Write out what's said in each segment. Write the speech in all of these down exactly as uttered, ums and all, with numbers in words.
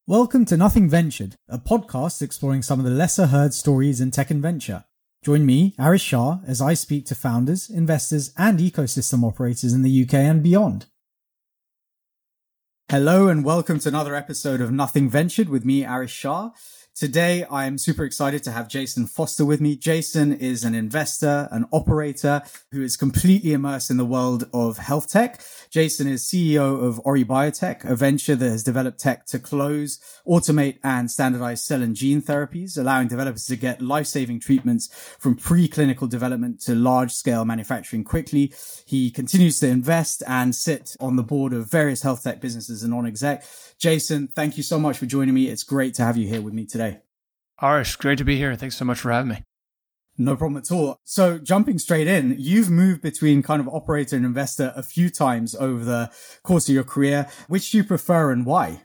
Welcome to Nothing Ventured, a podcast exploring some of the lesser heard stories in tech and venture. Join me, Arish Shah, as I speak to founders, investors, and ecosystem operators in the U K and beyond. Hello and welcome to another episode of Nothing Ventured with me, Arish Shah. Today, I'm super excited to have Jason Foster with me. Jason is an investor, an operator who is completely immersed in the world of health tech. Jason is C E O of Ori Biotech, a venture that has developed tech to close, automate, and standardize cell and gene therapies, allowing developers to get life-saving treatments from preclinical development to large-scale manufacturing quickly. He continues to invest and sit on the board of various health tech businesses and non-exec. Jason, thank you so much for joining me. It's great to have you here with me today. Arish, great to be here. Thanks so much for having me. No problem at all. So jumping straight in, you've moved between kind of operator and investor a few times over the course of your career. Which do you prefer and why?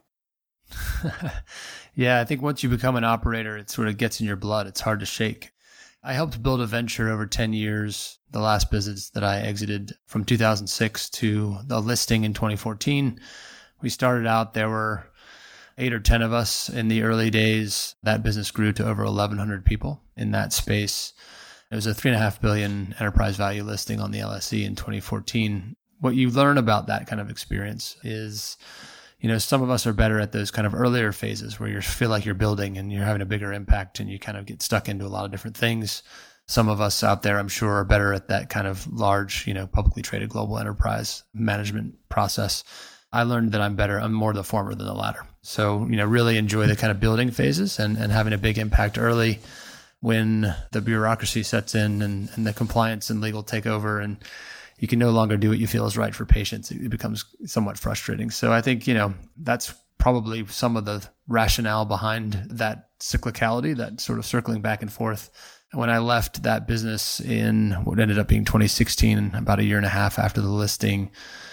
Yeah, I think once you become an operator, it sort of gets in your blood. It's hard to shake. I helped build a venture over ten years. The last business that I exited from two thousand six to the listing in twenty fourteen. We started out, there were eight or ten of us in the early days. That business grew to over eleven hundred people in that space. It was a three point five billion dollars enterprise value listing on the L S E in twenty fourteen. What you learn about that kind of experience is, you know, some of us are better at those kind of earlier phases where you feel like you're building and you're having a bigger impact and you kind of get stuck into a lot of different things. Some of us out there, I'm sure, are better at that kind of large, you know, publicly traded global enterprise management process. I learned that I'm better. I'm more the former than the latter. So, you know, really enjoy the kind of building phases and, and having a big impact early. When the bureaucracy sets in and, and the compliance and legal take over and you can no longer do what you feel is right for patients, it becomes somewhat frustrating. So I think, you know, that's probably some of the rationale behind that cyclicality, that sort of circling back and forth. When I left that business in what ended up being twenty sixteen, about a year and a half after the listing,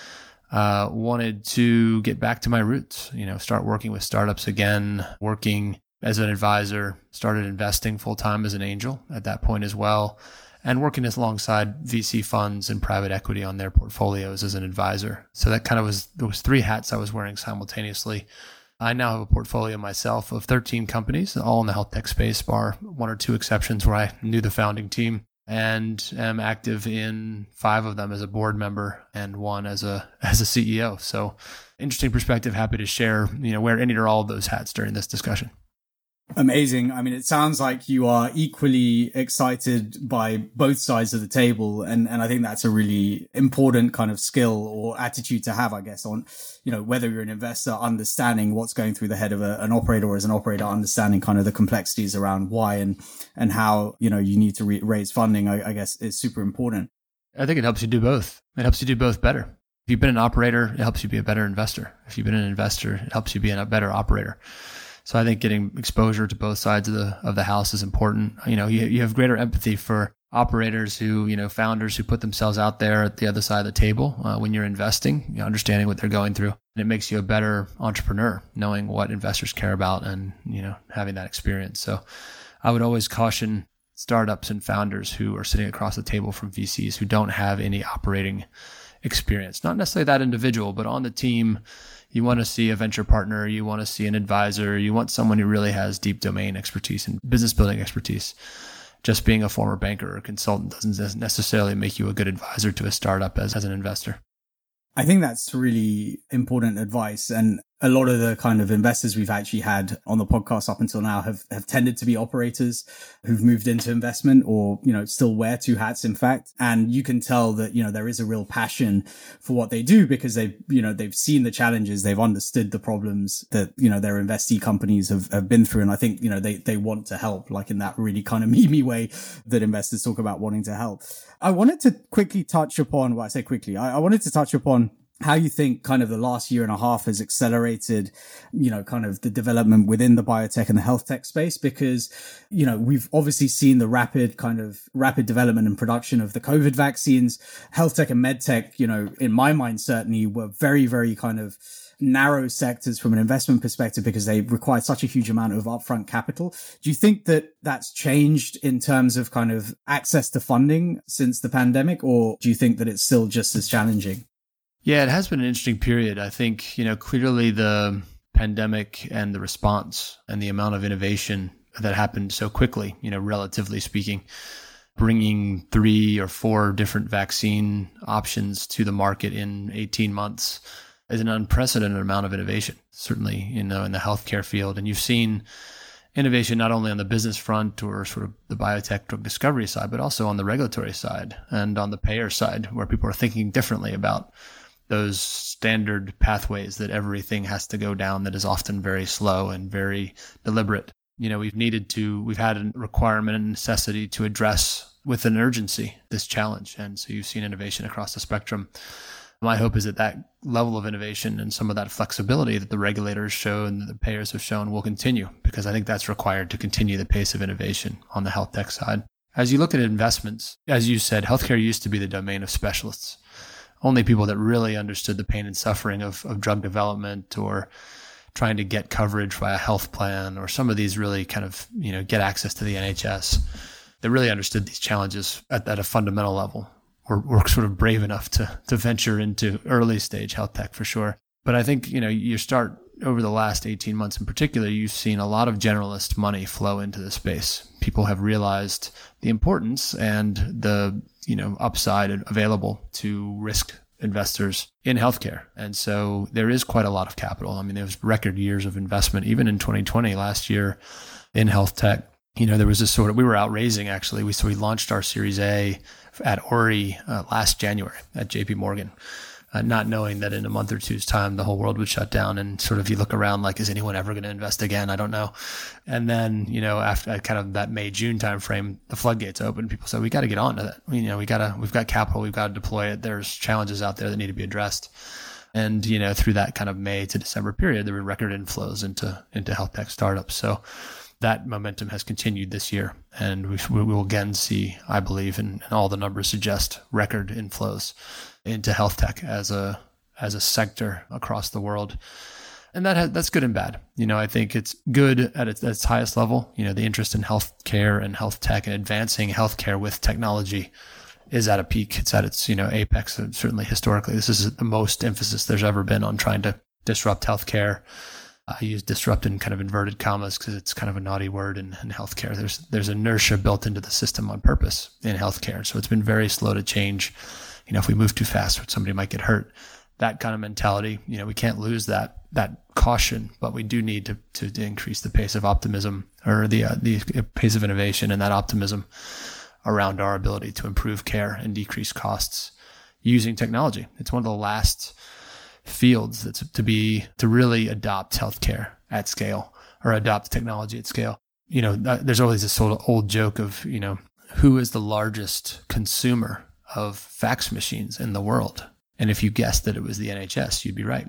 Uh, wanted to get back to my roots, you know, start working with startups again, working as an advisor, started investing full time as an angel at that point as well, and working alongside V C funds and private equity on their portfolios as an advisor. So that kind of was, there was three hats I was wearing simultaneously. I now have a portfolio myself of thirteen companies, all in the health tech space, bar one or two exceptions where I knew the founding team. And am active in five of them as a board member and one as a as a C E O. So interesting perspective. Happy to share, you know, wear any or all of those hats during this discussion. Amazing. I mean, it sounds like you are equally excited by both sides of the table. And, and I think that's a really important kind of skill or attitude to have, I guess, on, you know, whether you're an investor, understanding what's going through the head of a, an operator, or as an operator, understanding kind of the complexities around why and, and how, you know, you need to re- raise funding, I, I guess is super important. I think it helps you do both. It helps you do both better. If you've been an operator, it helps you be a better investor. If you've been an investor, it helps you be a better operator. So I think getting exposure to both sides of the of the house is important. You know, you you have greater empathy for operators who, you know, founders who put themselves out there at the other side of the table uh, when you're investing, you know, understanding what they're going through. And it makes you a better entrepreneur, knowing what investors care about and, you know, having that experience. So I would always caution startups and founders who are sitting across the table from V Cs who don't have any operating experience, not necessarily that individual, but on the team. You want to see a venture partner, you want to see an advisor, you want someone who really has deep domain expertise and business building expertise. Just being a former banker or consultant doesn't necessarily make you a good advisor to a startup as, as an investor. I think that's really important advice. And a lot of the kind of investors we've actually had on the podcast up until now have, have tended to be operators who've moved into investment or, you know, still wear two hats, in fact. And you can tell that, you know, there is a real passion for what they do because they've, you know, they've seen the challenges, they've understood the problems that, you know, their investee companies have, have been through. And I think, you know, they, they want to help, like in that really kind of memey way that investors talk about wanting to help. I wanted to quickly touch upon, well, I say quickly, I, I wanted to touch upon how you think kind of the last year and a half has accelerated, you know, kind of the development within the biotech and the health tech space, because, you know, we've obviously seen the rapid kind of rapid development and production of the COVID vaccines. Health tech and med tech, you know, in my mind, certainly were very, very kind of narrow sectors from an investment perspective because they required such a huge amount of upfront capital. Do you think that that's changed in terms of kind of access to funding since the pandemic, or do you think that it's still just as challenging? Yeah, it has been an interesting period. I think, you know, clearly the pandemic and the response and the amount of innovation that happened so quickly, you know, relatively speaking, bringing three or four different vaccine options to the market in eighteen months is an unprecedented amount of innovation, certainly, you know, in the healthcare field. And you've seen innovation not only on the business front or sort of the biotech drug discovery side, but also on the regulatory side and on the payer side, where people are thinking differently about those standard pathways that everything has to go down that is often very slow and very deliberate. You know, we've needed to, we've had a requirement and necessity to address with an urgency this challenge. And so you've seen innovation across the spectrum. My hope is that that level of innovation and some of that flexibility that the regulators show and that the payers have shown will continue, because I think that's required to continue the pace of innovation on the health tech side. As you look at investments, as you said, healthcare used to be the domain of specialists. Only people that really understood the pain and suffering of, of drug development or trying to get coverage via health plan or some of these really kind of, you know, get access to the N H S, that really understood these challenges at, at a fundamental level. We're, we're sort of brave enough to to venture into early stage health tech for sure. But I think, you know, you start over the last eighteen months in particular, you've seen a lot of generalist money flow into the space. People have realized the importance and the, you know, upside available to risk investors in healthcare. And so there is quite a lot of capital. I mean, there was record years of investment, even in twenty twenty, last year, in health tech. You know, there was this sort of, we were out raising actually. We, so we launched our Series A at Ori uh, last January at J P Morgan, uh, not knowing that in a month or two's time, the whole world would shut down. And sort of you look around like, is anyone ever going to invest again? I don't know. And then, you know, after kind of that May, June timeframe, the floodgates opened. People said, we got to get on to that. You know, we got to, we've got capital, we've got to deploy it. There's challenges out there that need to be addressed. And, you know, through that kind of May to December period, there were record inflows into, into health tech startups. So that momentum has continued this year. And we, we will again see, I believe, and, and all the numbers suggest, record inflows into health tech as a as a sector across the world. And that has, that's good and bad. You know, I think it's good at its, at its highest level. You know, the interest in healthcare and health tech and advancing healthcare with technology is at a peak. It's at its, you know, apex. And certainly historically, this is the most emphasis there's ever been on trying to disrupt healthcare. I use disrupt in kind of inverted commas because it's kind of a naughty word in, in healthcare. There's there's inertia built into the system on purpose in healthcare. So it's been very slow to change. You know, if we move too fast, somebody might get hurt. That kind of mentality, you know, we can't lose that that caution, but we do need to to, to increase the pace of optimism or the uh, the pace of innovation and that optimism around our ability to improve care and decrease costs using technology. It's one of the last fields that's to be to really adopt healthcare at scale or adopt technology at scale. You know, there's always this sort of old joke of, you know, who is the largest consumer of fax machines in the world? And if you guessed that it was the N H S, you'd be right.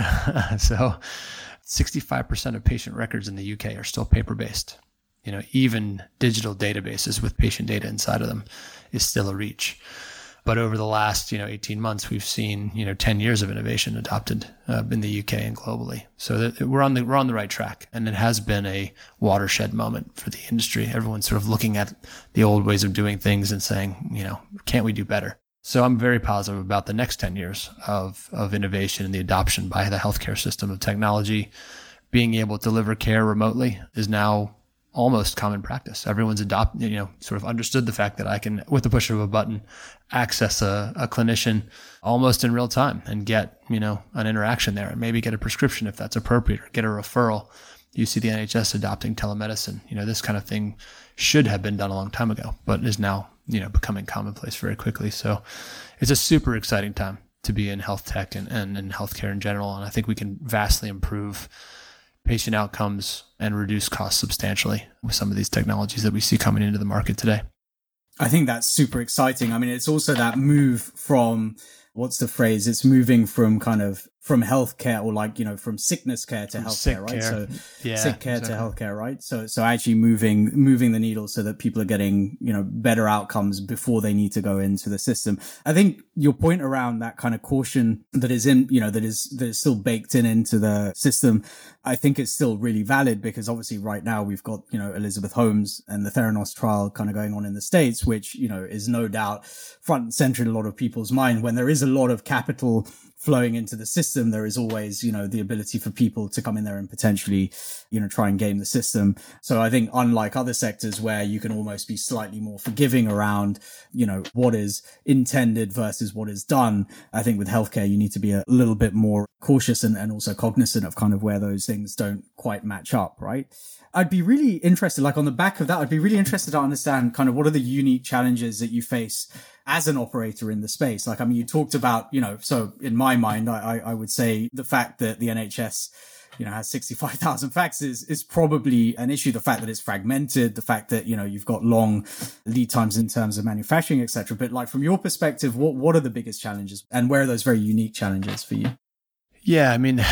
So sixty-five percent of patient records in the U K are still paper-based. You know, even digital databases with patient data inside of them is still a reach. But over the last, you know, eighteen months, we've seen, you know, ten years of innovation adopted uh, in the U K and globally. So that we're on the we're on the right track, and it has been a watershed moment for the industry. Everyone's sort of looking at the old ways of doing things and saying, you know, can't we do better? So I'm very positive about the next ten years of of innovation and the adoption by the healthcare system of technology. Being able to deliver care remotely is now almost common practice. Everyone's adopted, you know, sort of understood the fact that I can, with the push of a button, access a, a clinician almost in real time and get, you know, an interaction there and maybe get a prescription if that's appropriate or get a referral. You see the N H S adopting telemedicine. You know, this kind of thing should have been done a long time ago, but is now, you know, becoming commonplace very quickly. So it's a super exciting time to be in health tech and, and in healthcare in general. And I think we can vastly improve patient outcomes and reduce costs substantially with some of these technologies that we see coming into the market today. I think that's super exciting. I mean, it's also that move from, what's the phrase? It's moving from kind of from healthcare or like, you know, from sickness care to healthcare, right? Care. So yeah, sick care exactly. to healthcare, right? So, so actually moving, moving the needle so that people are getting, you know, better outcomes before they need to go into the system. I think your point around that kind of caution that is in, you know, that is, that is still baked in into the system, I think it's still really valid because obviously right now we've got, you know, Elizabeth Holmes and the Theranos trial kind of going on in the States, which, you know, is no doubt front and center in a lot of people's mind when there is a lot of capital flowing into the system, there is always, you know, the ability for people to come in there and potentially, you know, try and game the system. So I think unlike other sectors where you can almost be slightly more forgiving around, you know, what is intended versus what is done, I think with healthcare, you need to be a little bit more cautious and, and also cognizant of kind of where those things don't quite match up, right? I'd be really interested, like on the back of that, I'd be really interested to understand kind of what are the unique challenges that you face as an operator in the space. Like, I mean, you talked about, you know, so in my mind, I, I would say the fact that the N H S, you know, has sixty-five thousand faxes is, is probably an issue. The fact that it's fragmented, the fact that, you know, you've got long lead times in terms of manufacturing, et cetera. But like from your perspective, what, what are the biggest challenges and where are those very unique challenges for you? Yeah, I mean,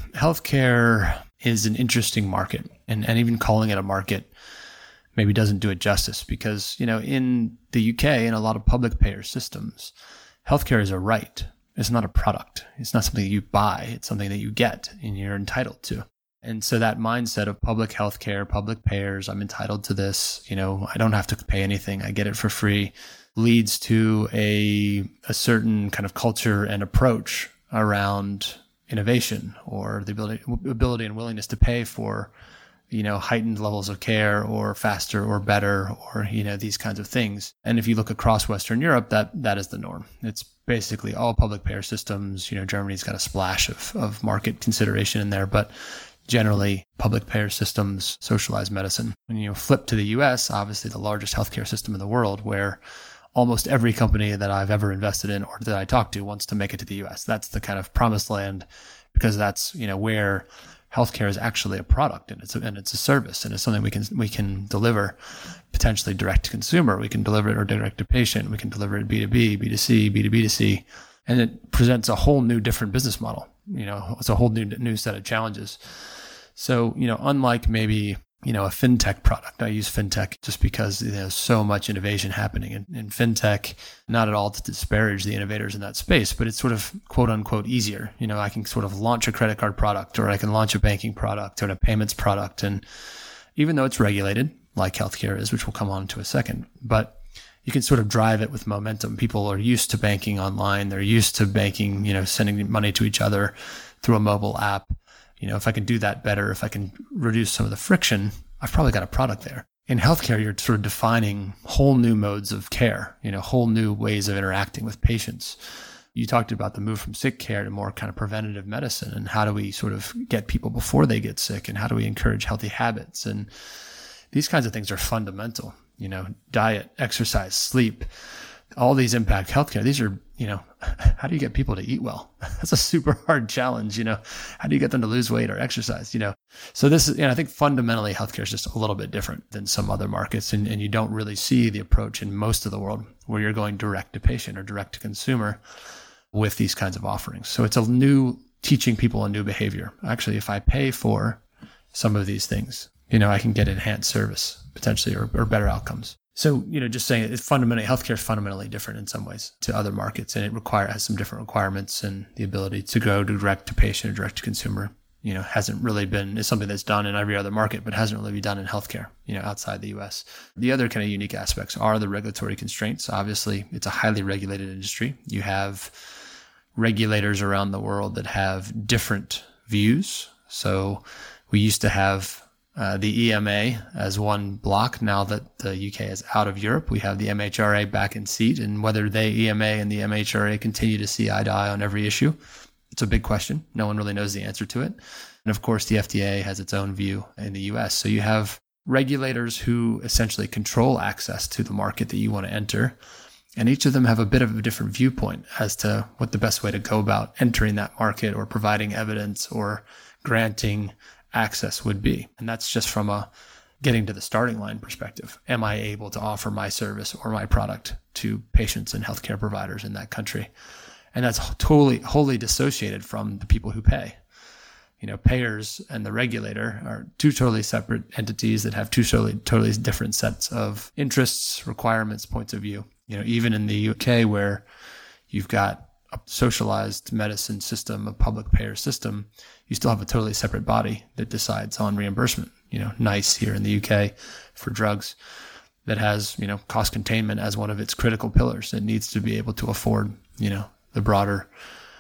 healthcare is an interesting market, and, and even calling it a market maybe doesn't do it justice because, you know, in the U K and a lot of public payer systems, healthcare is a right. It's not a product. It's not something you buy. It's something that you get and you're entitled to. And so that mindset of public healthcare, public payers, I'm entitled to this, you know, I don't have to pay anything. I get it for free, leads to a, a certain kind of culture and approach around innovation or the ability, ability and willingness to pay for, you know, heightened levels of care or faster or better or, you know, these kinds of things. And if you look across Western Europe, that that is the norm. It's basically all public payer systems. You know, Germany's got a splash of, of market consideration in there, but generally public payer systems socialize medicine. When you flip to the U S, obviously the largest healthcare system in the world, where almost every company that I've ever invested in or that I talk to wants to make it to the U S. That's the kind of promised land because that's, you know, where healthcare is actually a product and it's a, and it's a service and it's something we can we can deliver potentially direct to consumer. We can deliver it or direct to patient. We can deliver it B two B, B two C, B two B two C, and it presents a whole new different business model. You know, it's a whole new new set of challenges. So, you know, unlike maybe, you know, a fintech product. I use fintech just because there's so much innovation happening in, in fintech, not at all to disparage the innovators in that space, but it's sort of quote unquote easier. You know, I can sort of launch a credit card product or I can launch a banking product or a payments product. And even though it's regulated like healthcare is, which we'll come on to a second, but you can sort of drive it with momentum. People are used to banking online. They're used to banking, you know, sending money to each other through a mobile app. You know, if I can do that better, if I can reduce some of the friction, I've probably got a product there. In healthcare, you're sort of defining whole new modes of care, you know, whole new ways of interacting with patients. You talked about the move from sick care to more kind of preventative medicine and how do we sort of get people before they get sick and how do we encourage healthy habits? And these kinds of things are fundamental, you know, diet, exercise, sleep, all these impact healthcare. These are, you know, how do you get people to eat well? That's a super hard challenge, you know. How do you get them to lose weight or exercise, you know? So this is, you know, I think fundamentally healthcare is just a little bit different than some other markets. And, and you don't really see the approach in most of the world where you're going direct to patient or direct to consumer with these kinds of offerings. So it's a new teaching people a new behavior. Actually, if I pay for some of these things, you know, I can get enhanced service potentially or, or better outcomes. So, you know, just saying it's fundamentally, healthcare is fundamentally different in some ways to other markets, and it require has some different requirements, and the ability to go direct to patient or direct to consumer, you know, hasn't really been, is something that's done in every other market, but hasn't really been done in healthcare, you know, outside the U S. The other kind of unique aspects are the regulatory constraints. Obviously, it's a highly regulated industry. You have regulators around the world that have different views. So we used to have Uh, the E M A as one block. Now that the U K is out of Europe, we have the M H R A back in seat, and whether they, E M A and the M H R A, continue to see eye to eye on every issue, it's a big question. No one really knows the answer to it. And of course, the F D A has its own view in the U S. So you have regulators who essentially control access to the market that you want to enter. And each of them have a bit of a different viewpoint as to what the best way to go about entering that market or providing evidence or granting access would be. And that's just from a getting to the starting line perspective. Am I able to offer my service or my product to patients and healthcare providers in that country? And that's totally, wholly dissociated from the people who pay. You know, payers and the regulator are two totally separate entities that have two totally, totally different sets of interests, requirements, points of view. You know, even in the U K where you've got a socialized medicine system, a public payer system, you still have a totally separate body that decides on reimbursement. You know, NICE here in the U K for drugs that has, you know, cost containment as one of its critical pillars. It needs to be able to afford, you know, the broader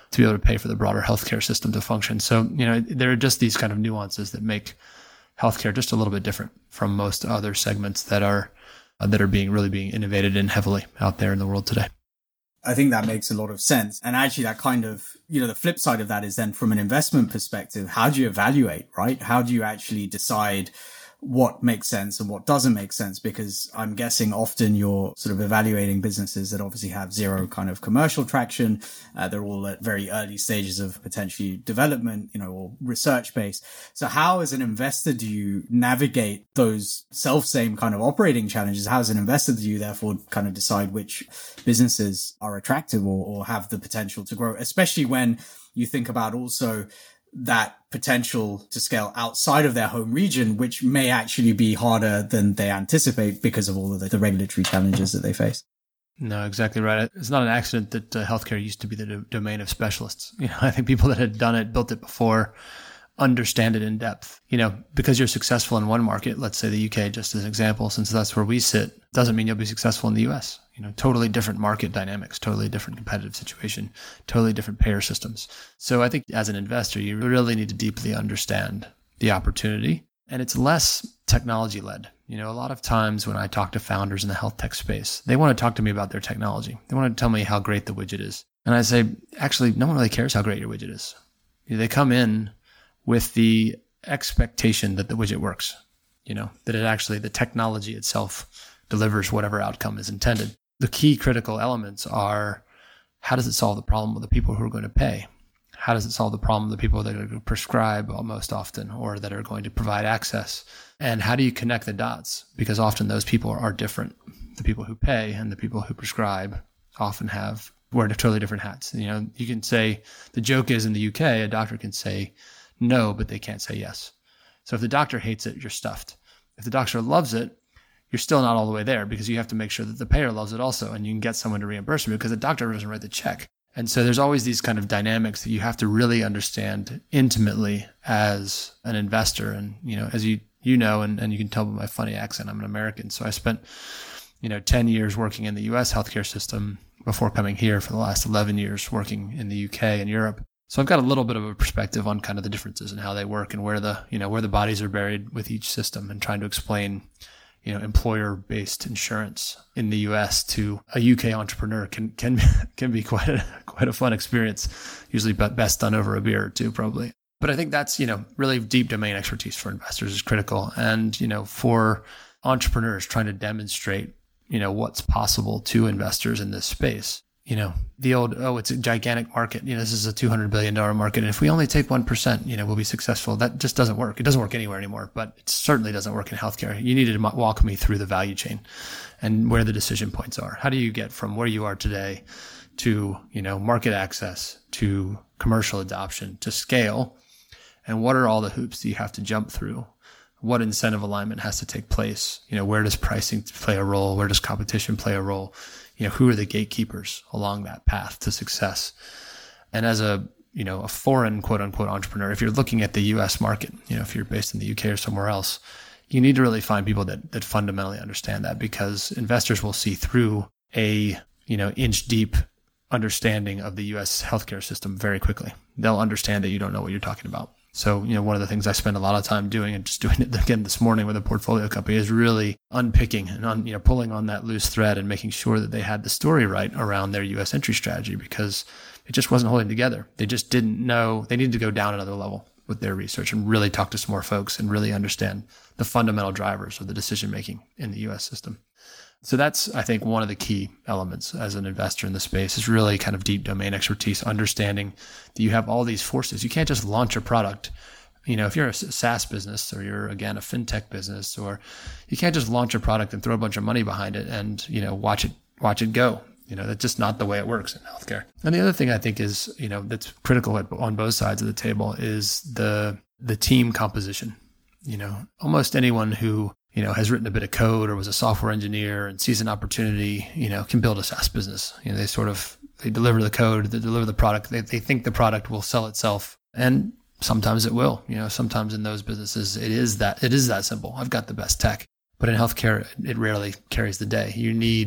to be able to pay for the broader healthcare system to function. So, you know, there are just these kind of nuances that make healthcare just a little bit different from most other segments that are uh, that are being really being innovated in heavily out there in the world today. I think that makes a lot of sense. And actually that kind of, you know, the flip side of that is then from an investment perspective, how do you evaluate, right? How do you actually decide what makes sense and what doesn't make sense? Because I'm guessing often you're sort of evaluating businesses that obviously have zero kind of commercial traction. Uh, they're all at very early stages of potentially development, you know, or research based. So how as an investor do you navigate those self-same kind of operating challenges? How as an investor do you therefore kind of decide which businesses are attractive or, or have the potential to grow, especially when you think about also that potential to scale outside of their home region, which may actually be harder than they anticipate because of all of the, the regulatory challenges that they face. No, exactly right. It's not an accident that uh, healthcare used to be the do- domain of specialists. You know, I think people that had done it, built it before, understand it in depth. You know, because you're successful in one market, let's say the U K, just as an example, since that's where we sit, doesn't mean you'll be successful in the U S. You know, totally different market dynamics, totally different competitive situation, totally different payer systems. So I think as an investor, you really need to deeply understand the opportunity. And it's less technology led. You know, a lot of times when I talk to founders in the health tech space, they want to talk to me about their technology. They want to tell me how great the widget is. And I say, actually, no one really cares how great your widget is. You know, they come in with the expectation that the widget works, you know, that it actually, the technology itself delivers whatever outcome is intended. The key critical elements are, how does it solve the problem of the people who are going to pay? How does it solve the problem of the people that are going to prescribe most often or that are going to provide access? And how do you connect the dots? Because often those people are different. The people who pay and the people who prescribe often have, wear totally different hats. You know, you can say, the joke is in the U K, a doctor can say no, but they can't say yes. So if the doctor hates it, you're stuffed. If the doctor loves it, you're still not all the way there because you have to make sure that the payer loves it also and you can get someone to reimburse you because the doctor doesn't write the check. And so there's always these kind of dynamics that you have to really understand intimately as an investor. And, you know, as you, you know, and, and you can tell by my funny accent, I'm an American. So I spent, you know, ten years working in the U S healthcare system before coming here for the last eleven years working in the U K and Europe. So I've got a little bit of a perspective on kind of the differences and how they work and where the, you know, where the bodies are buried with each system and trying to explain, you know, employer-based insurance in the U S to a U K entrepreneur can can can be quite a quite a fun experience. Usually best done over a beer or two, probably. But I think that's, you know, really deep domain expertise for investors is critical. And, you know, for entrepreneurs trying to demonstrate, you know, what's possible to investors in this space. You know, the old, oh, it's a gigantic market. You know, this is a two hundred billion dollars market. And if we only take one percent, you know, we'll be successful. That just doesn't work. It doesn't work anywhere anymore, but it certainly doesn't work in healthcare. You needed to walk me through the value chain and where the decision points are. How do you get from where you are today to, you know, market access, to commercial adoption, to scale? And what are all the hoops that you have to jump through? What incentive alignment has to take place? You know, where does pricing play a role? Where does competition play a role? You know, who are the gatekeepers along that path to success? And as a, you know, a foreign quote unquote entrepreneur, if you're looking at the U S market, you know, if you're based in the U K or somewhere else, you need to really find people that, that fundamentally understand that, because investors will see through a, you know, inch deep understanding of the U S healthcare system very quickly. They'll understand that you don't know what you're talking about. So, you know, one of the things I spend a lot of time doing, and just doing it again this morning with a portfolio company, is really unpicking and on, you know, pulling on that loose thread and making sure that they had the story right around their U S entry strategy, because it just wasn't holding together. They just didn't know. They needed to go down another level with their research and really talk to some more folks and really understand the fundamental drivers of the decision making in the U S system. So that's, I think, one of the key elements as an investor in the space is really kind of deep domain expertise, understanding that you have all these forces. You can't just launch a product. You know, if you're a SaaS business or you're, again, a fintech business, or you can't just launch a product and throw a bunch of money behind it and, you know, watch it, watch it go. You know, that's just not the way it works in healthcare. And the other thing I think is, you know, that's critical at, on both sides of the table is the, the team composition. You know, almost anyone who, you know, has written a bit of code or was a software engineer and sees an opportunity, you know, can build a SaaS business. You know, they sort of, they deliver the code, they deliver the product, they, they think the product will sell itself. And sometimes it will, you know, sometimes in those businesses, it is that, it is that simple. I've got the best tech. But in healthcare, it rarely carries the day. You need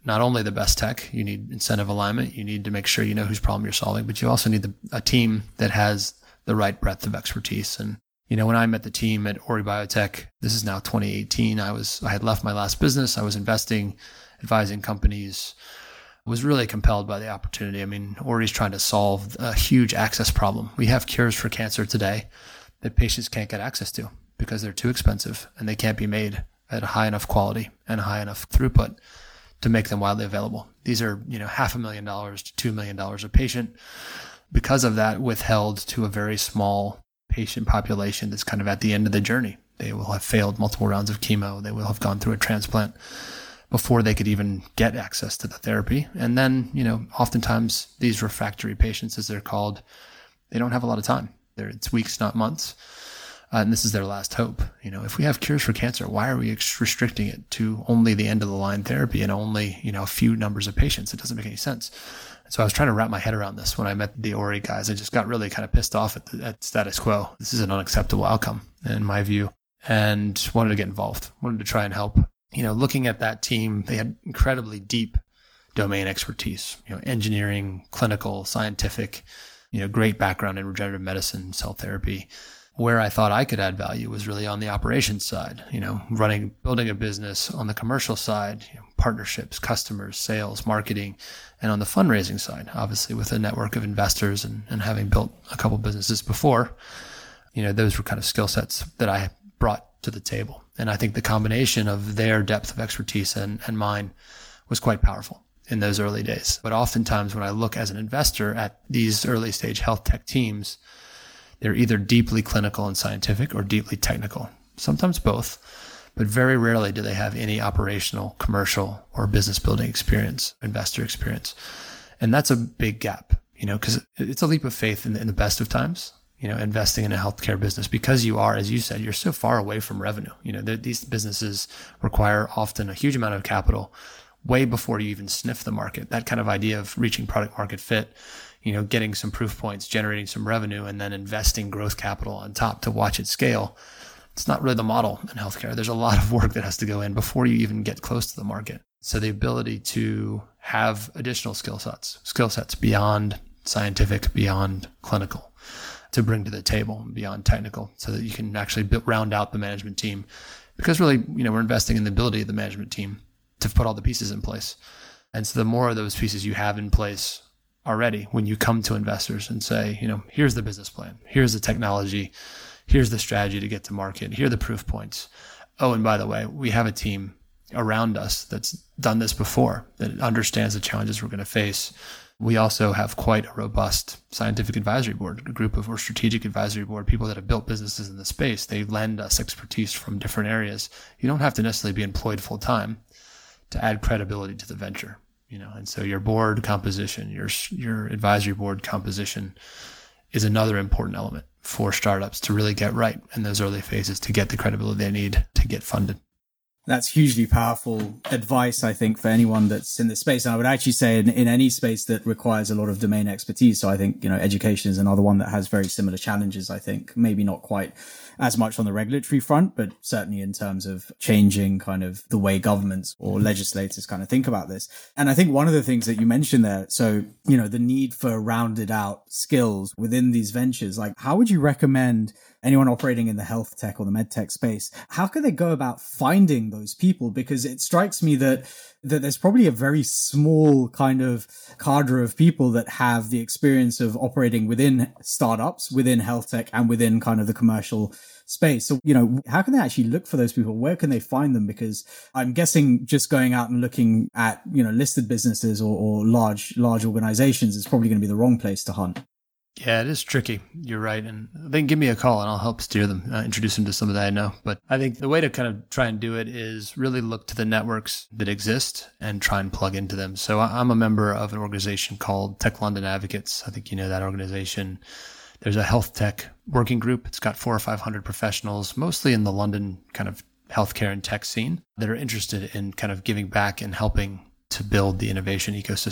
not only the best tech, you need incentive alignment, you need to make sure you know whose problem you're solving, but you also need the, a team that has the right breadth of expertise. And, you know, when I met the team at Ori Biotech, this is now twenty eighteen, I was, I had left my last business. I was investing, advising companies, was really compelled by the opportunity. I mean, Ori's trying to solve a huge access problem. We have cures for cancer today that patients can't get access to because they're too expensive and they can't be made at a high enough quality and a high enough throughput to make them widely available. These are, you know, half a million dollars to two million dollars a patient. Because of that, withheld to a very small patient population that's kind of at the end of the journey. They will have failed multiple rounds of chemo. They will have gone through a transplant before they could even get access to the therapy. And then, you know, oftentimes these refractory patients, as they're called, they don't have a lot of time. They're, it's weeks, not months. Uh, and this is their last hope. You know, if we have cures for cancer, why are we ex- restricting it to only the end of the line therapy and only, you know, a few numbers of patients? It doesn't make any sense. And so I was trying to wrap my head around this when I met the Ori guys. I just got really kind of pissed off at, the, at status quo. This is an unacceptable outcome in my view, and wanted to get involved, wanted to try and help. You know, looking at that team, they had incredibly deep domain expertise, you know, engineering, clinical, scientific, you know, great background in regenerative medicine, cell therapy. Where I thought I could add value was really on the operations side, you know, running, building a business on the commercial side, you know, partnerships, customers, sales, marketing, and on the fundraising side, obviously with a network of investors and, and having built a couple businesses before, you know, those were kind of skill sets that I brought to the table. And I think the combination of their depth of expertise and, and mine was quite powerful in those early days. But oftentimes when I look as an investor at these early stage health tech teams, they're either deeply clinical and scientific or deeply technical, sometimes both, but very rarely do they have any operational, commercial, or business building experience, investor experience. And that's a big gap, you know, because it's a leap of faith in the, in the best of times, you know, investing in a healthcare business, because you are, as you said, you're so far away from revenue. You know, these businesses require often a huge amount of capital way before you even sniff the market. That kind of idea of reaching product market fit, you know, getting some proof points, generating some revenue, and then investing growth capital on top to watch it scale. It's not really the model in healthcare. There's a lot of work that has to go in before you even get close to the market. So the ability to have additional skill sets, skill sets beyond scientific, beyond clinical, to bring to the table, beyond technical, so that you can actually build, round out the management team. Because really, you know, we're investing in the ability of the management team to put all the pieces in place. And so the more of those pieces you have in place already, when you come to investors and say, you know, here's the business plan, here's the technology, here's the strategy to get to market, here are the proof points. Oh, and by the way, we have a team around us that's done this before, that understands the challenges we're going to face. We also have quite a robust scientific advisory board, a group of, or strategic advisory board, people that have built businesses in the space. They lend us expertise from different areas. You don't have to necessarily be employed full time to add credibility to the venture. You know, and so your board composition, your your advisory board composition is another important element for startups to really get right in those early phases to get the credibility they need to get funded. That's hugely powerful advice, I think, for anyone that's in this space. And I would actually say in, in any space that requires a lot of domain expertise. So I think, you know, education is another one that has very similar challenges, I think. Maybe not quite as much on the regulatory front, but certainly in terms of changing kind of the way governments or legislators kind of think about this. And I think one of the things that you mentioned there, so, you know, the need for rounded out skills within these ventures, like how would you recommend anyone operating in the health tech or the med tech space, how can they go about finding those people? Because it strikes me that that there's probably a very small kind of cadre of people that have the experience of operating within startups, within health tech, and within kind of the commercial space. So, you know, how can they actually look for those people? Where can they find them? Because I'm guessing just going out and looking at, you know, listed businesses or, or large, large organizations is probably going to be the wrong place to hunt. Yeah, it is tricky. You're right. And they can give me a call and I'll help steer them, uh, introduce them to some of that I know. But I think the way to kind of try and do it is really look to the networks that exist and try and plug into them. So I'm a member of an organization called Tech London Advocates. I think you know that organization. There's a health tech working group. It's got four or five hundred professionals, mostly in the London kind of healthcare and tech scene, that are interested in kind of giving back and helping to build the innovation ecosystem.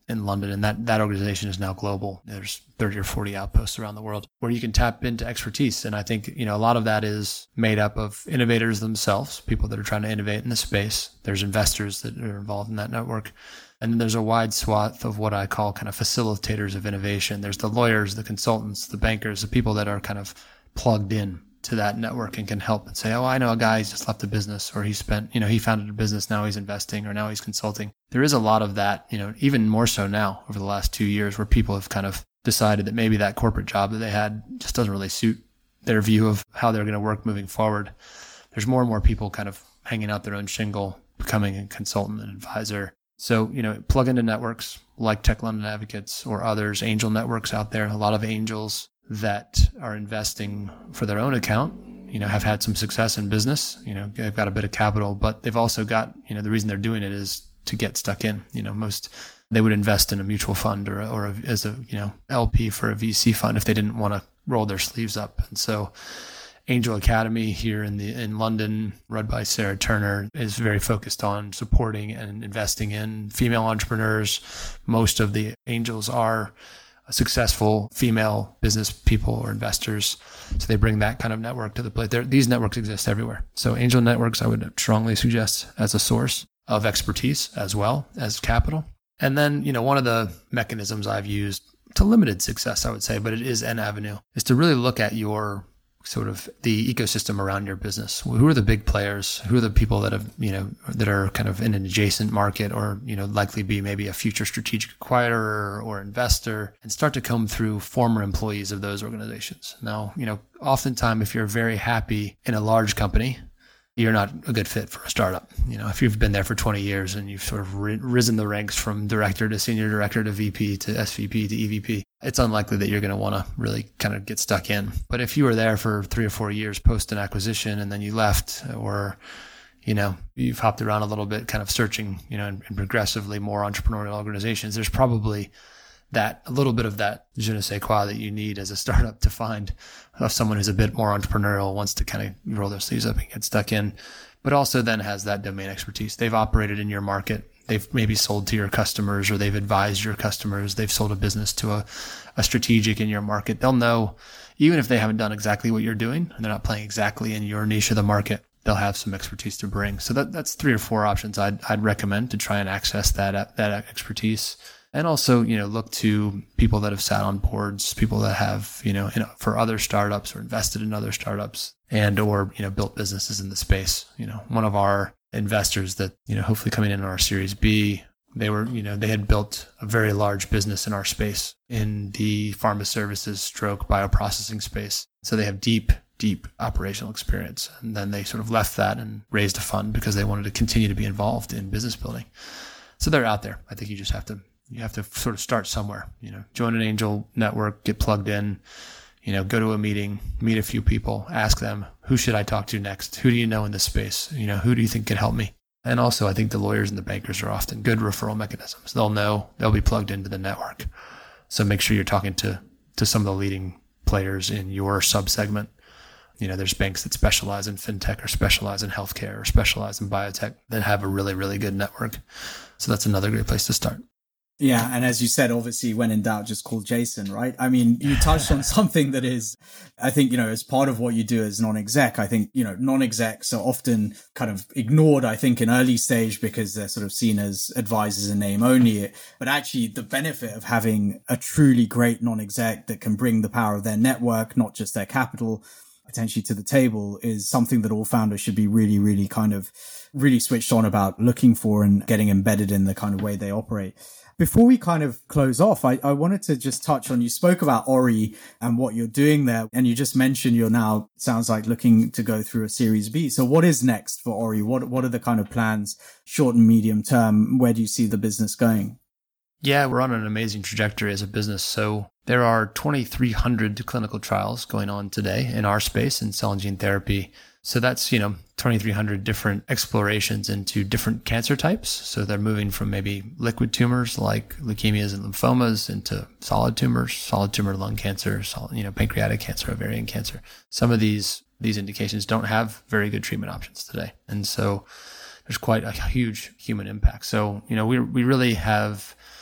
in London. And that, that organization is now global. There's thirty or forty outposts around the world where you can tap into expertise. And I think, you know, a lot of that is made up of innovators themselves, people that are trying to innovate in the space. There's investors that are involved in that network. And then there's a wide swath of what I call kind of facilitators of innovation. There's the lawyers, the consultants, the bankers, the people that are kind of plugged in to that network and can help and say, oh, I know a guy who's just left the business, or he spent, you know, he founded a business, now he's investing, or now he's consulting. There is a lot of that, you know, even more so now over the last two years where people have kind of decided that maybe that corporate job that they had just doesn't really suit their view of how they're going to work moving forward. There's more and more people kind of hanging out their own shingle, becoming a consultant and advisor. So, you know, plug into networks like Tech London Advocates or others, angel networks out there, a lot of angels that are investing for their own account, you know, have had some success in business, you know, they've got a bit of capital, but they've also got, you know, the reason they're doing it is to get stuck in. You know, most, they would invest in a mutual fund or, or a, as a, you know, L P for a V C fund if they didn't want to roll their sleeves up. And so Angel Academy here in the in London, run by Sarah Turner, is very focused on supporting and investing in female entrepreneurs. Most of the angels are successful female business people or investors. So they bring that kind of network to the plate. There, these networks exist everywhere. So angel networks, I would strongly suggest as a source of expertise as well as capital. And then, you know, one of the mechanisms I've used to limited success, I would say, but it is an avenue, is to really look at your sort of the ecosystem around your business. Who are the big players? Who are the people that have, you know, that are kind of in an adjacent market or, you know, likely be maybe a future strategic acquirer or investor, and start to comb through former employees of those organizations. Now, you know, oftentimes if you're very happy in a large company, you're not a good fit for a startup. You know, if you've been there for twenty years and you've sort of risen the ranks from director to senior director to V P to S V P to E V P, it's unlikely that you're going to want to really kind of get stuck in. But if you were there for three or four years post an acquisition and then you left, or, you know, you've hopped around a little bit, kind of searching, you know, in, in progressively more entrepreneurial organizations, there's probably that a little bit of that je ne sais quoi that you need as a startup to find someone who's a bit more entrepreneurial, wants to kind of roll their sleeves up and get stuck in, but also then has that domain expertise. They've operated in your market. They've maybe sold to your customers, or they've advised your customers. They've sold a business to a, a strategic in your market. They'll know, even if they haven't done exactly what you're doing and they're not playing exactly in your niche of the market, they'll have some expertise to bring. So that that's three or four options I'd I'd recommend to try and access that that expertise. And also, you know, look to people that have sat on boards, people that have, you know, for other startups or invested in other startups, and or, you know, built businesses in the space. You know, one of our investors that, you know, hopefully coming in on our Series B, they were, you know, they had built a very large business in our space in the pharma services stroke bioprocessing space. So they have deep, deep operational experience. And then they sort of left that and raised a fund because they wanted to continue to be involved in business building. So they're out there. I think you just have to You have to sort of start somewhere, you know, join an angel network, get plugged in, you know, go to a meeting, meet a few people, ask them, who should I talk to next? Who do you know in this space? You know, who do you think could help me? And also, I think the lawyers and the bankers are often good referral mechanisms. They'll know, they'll be plugged into the network. So make sure you're talking to, to some of the leading players in your subsegment. You know, there's banks that specialize in fintech or specialize in healthcare or specialize in biotech that have a really, really good network. So that's another great place to start. Yeah. And as you said, obviously, when in doubt, just call Jason, right? I mean, you touched on something that is, I think, you know, as part of what you do as non-exec, I think, you know, non-execs are often kind of ignored, I think, in early stage because they're sort of seen as advisors in name only. But actually, the benefit of having a truly great non-exec that can bring the power of their network, not just their capital, potentially to the table, is something that all founders should be really, really kind of really switched on about looking for and getting embedded in the kind of way they operate. Before we kind of close off, I, I wanted to just touch on, you spoke about Ori and what you're doing there. And you just mentioned you're now, sounds like, looking to go through a Series B. So what is next for Ori? What, what are the kind of plans, short and medium term? Where do you see the business going? Yeah, we're on an amazing trajectory as a business. So there are twenty-three hundred clinical trials going on today in our space in cell and gene therapy. So that's, you know, twenty-three hundred different explorations into different cancer types. So they're moving from maybe liquid tumors like leukemias and lymphomas into solid tumors, solid tumor lung cancer, solid, you know, pancreatic cancer, ovarian cancer. Some of these these indications don't have very good treatment options today. And so there's quite a huge human impact. So, you know, we we really have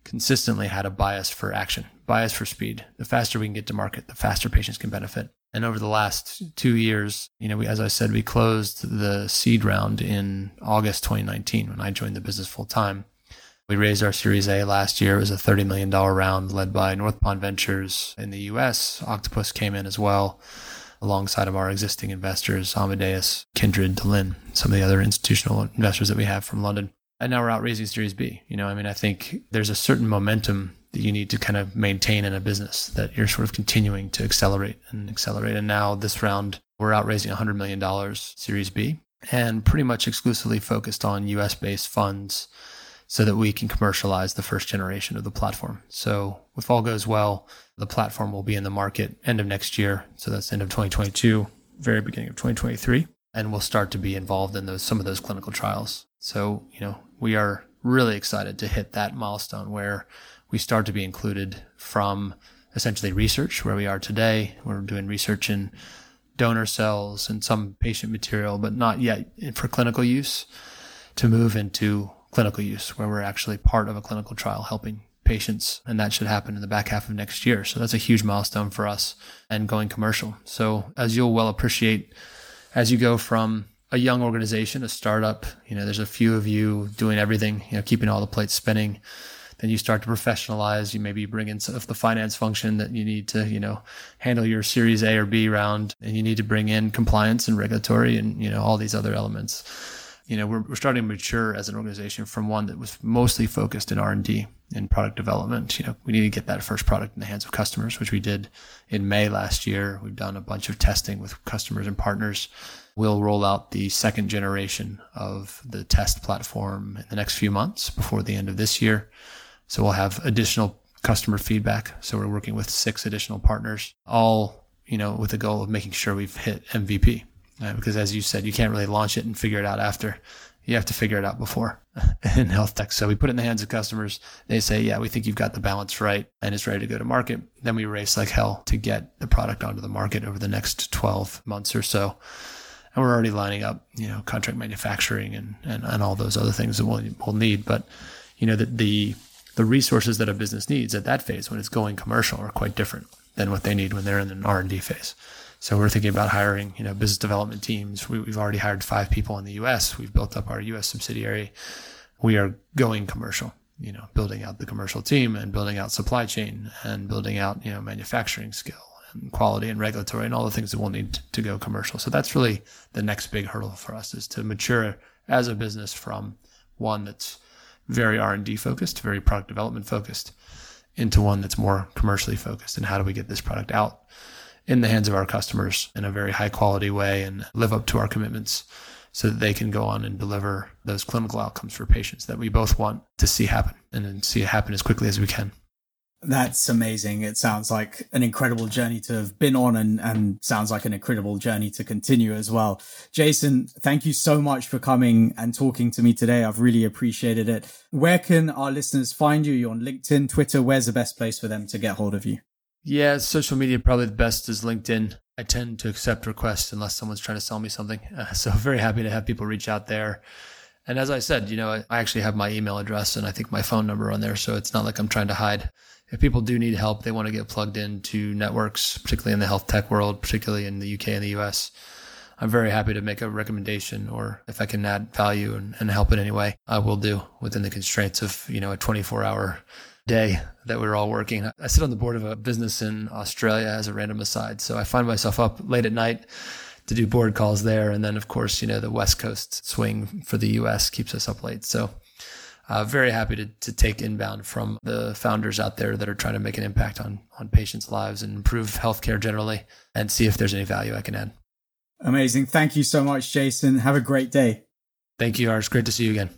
consistently had a bias for action, bias for speed. The faster we can get to market, the faster patients can benefit. And over the last two years, you know, we, as I said, we closed the seed round in August twenty nineteen when I joined the business full time. We raised our Series A last year. It was a thirty million dollars round led by North Pond Ventures in the U S. Octopus came in as well, alongside of our existing investors, Amadeus, Kindred, Delin, some of the other institutional investors that we have from London. And now we're out raising Series B. You know, I mean, I think there's a certain momentum that you need to kind of maintain in a business that you're sort of continuing to accelerate and accelerate. And now this round, we're out raising one hundred million dollars Series B and pretty much exclusively focused on U S-based funds so that we can commercialize the first generation of the platform. So if all goes well, the platform will be in the market end of next year. So that's end of twenty twenty-two, very beginning of twenty twenty-three. And we'll start to be involved in those some of those clinical trials. So, you know, we are really excited to hit that milestone where we start to be included from essentially research, where we are today. We're doing research in donor cells and some patient material, but not yet for clinical use, to move into clinical use, where we're actually part of a clinical trial helping patients. And that should happen in the back half of next year. So that's a huge milestone for us and going commercial. So as you'll well appreciate, as you go from a young organization, a startup, you know, there's a few of you doing everything, you know, keeping all the plates spinning. Then you start to professionalize. You maybe bring in some of the finance function that you need to, you know, handle your Series A or B round, and you need to bring in compliance and regulatory and, you know, all these other elements. You know, we're, we're starting to mature as an organization from one that was mostly focused in R and D and product development. You know, we need to get that first product in the hands of customers, which we did in May last year. We've done a bunch of testing with customers and partners. We'll roll out the second generation of the test platform in the next few months before the end of this year. So we'll have additional customer feedback. So we're working with six additional partners, all, you know, with the goal of making sure we've hit M V P. Uh, because as you said, you can't really launch it and figure it out after. You have to figure it out before in health tech. So we put it in the hands of customers. They say, yeah, we think you've got the balance right and it's ready to go to market. Then we race like hell to get the product onto the market over the next twelve months or so. And we're already lining up, you know, contract manufacturing and, and, and all those other things that we'll, we'll need. But, you know, the, the, the resources that a business needs at that phase when it's going commercial are quite different than what they need when they're in an R and D phase. So we're thinking about hiring, you know, business development teams. We, we've already hired five people in the U S. We've built up our U S subsidiary. We are going commercial, you know, building out the commercial team and building out supply chain and building out, you know, manufacturing skill and quality and regulatory and all the things that we'll need to go commercial. So that's really the next big hurdle for us, is to mature as a business from one that's very R and D focused, very product development focused, into one that's more commercially focused. And how do we get this product out in the hands of our customers in a very high quality way and live up to our commitments so that they can go on and deliver those clinical outcomes for patients that we both want to see happen, and then see it happen as quickly as we can. That's amazing. It sounds like an incredible journey to have been on, and, and sounds like an incredible journey to continue as well. Jason, thank you so much for coming and talking to me today. I've really appreciated it. Where can our listeners find you? You're on LinkedIn, Twitter. Where's the best place for them to get hold of you? Yeah, social media, probably the best is LinkedIn. I tend to accept requests unless someone's trying to sell me something. Uh, so very happy to have people reach out there. And as I said, you know, I, I actually have my email address and I think my phone number on there. So it's not like I'm trying to hide. If people do need help, they want to get plugged into networks, particularly in the health tech world, particularly in the U K and the U S, I'm very happy to make a recommendation, or if I can add value and, and help in any way, I will do within the constraints of, you know, a twenty-four hour day that we're all working. I sit on the board of a business in Australia as a random aside. So I find myself up late at night to do board calls there. And then of course, you know, the West Coast swing for the U S keeps us up late. So uh, very happy to, to take inbound from the founders out there that are trying to make an impact on, on patients' lives and improve healthcare generally, and see if there's any value I can add. Amazing. Thank you so much, Jason. Have a great day. Thank you, Ars. Great to see you again.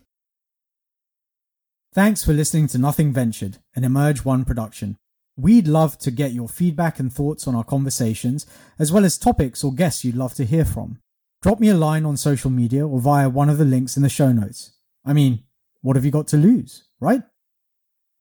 Thanks for listening to Nothing Ventured, an Emerge One production. We'd love to get your feedback and thoughts on our conversations, as well as topics or guests you'd love to hear from. Drop me a line on social media or via one of the links in the show notes. I mean, what have you got to lose, right?